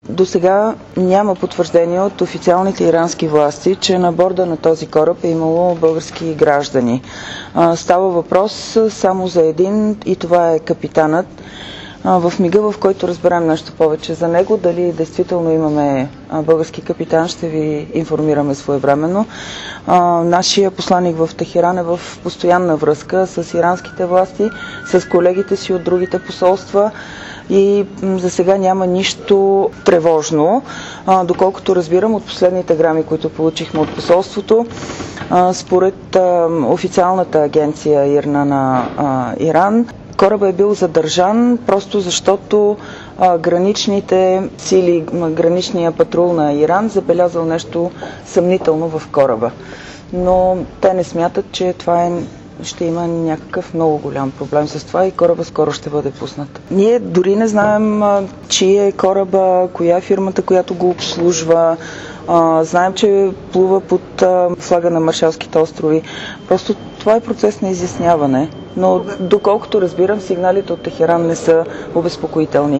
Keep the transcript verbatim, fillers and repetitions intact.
До сега няма потвърждение от официалните ирански власти, че на борда на този кораб е имало български граждани. Става въпрос само за един и това е капитанът. В мига, в който разберем нещо повече за него, дали действително имаме български капитан, ще ви информираме своевременно. Нашия посланик в Техеран е в постоянна връзка с иранските власти, с колегите си от другите посолства и за сега няма нищо тревожно. Доколкото разбирам от последните грами, които получихме от посолството, според официалната агенция ИРНА на Иран, корабът е бил задържан просто защото а, граничните сили, граничния патрул на Иран забелязал нещо съмнително в кораба. Но те не смятат, че това е, ще има някакъв много голям проблем с това и кораба скоро ще бъде пуснат. Ние дори не знаем а, чия е кораба, коя е фирмата, която го обслужва. А, знаем, че плува под а, флага на Маршалските острови. Просто това е процес на изясняване, но доколкото разбирам, сигналите от Техеран не са обезпокоителни.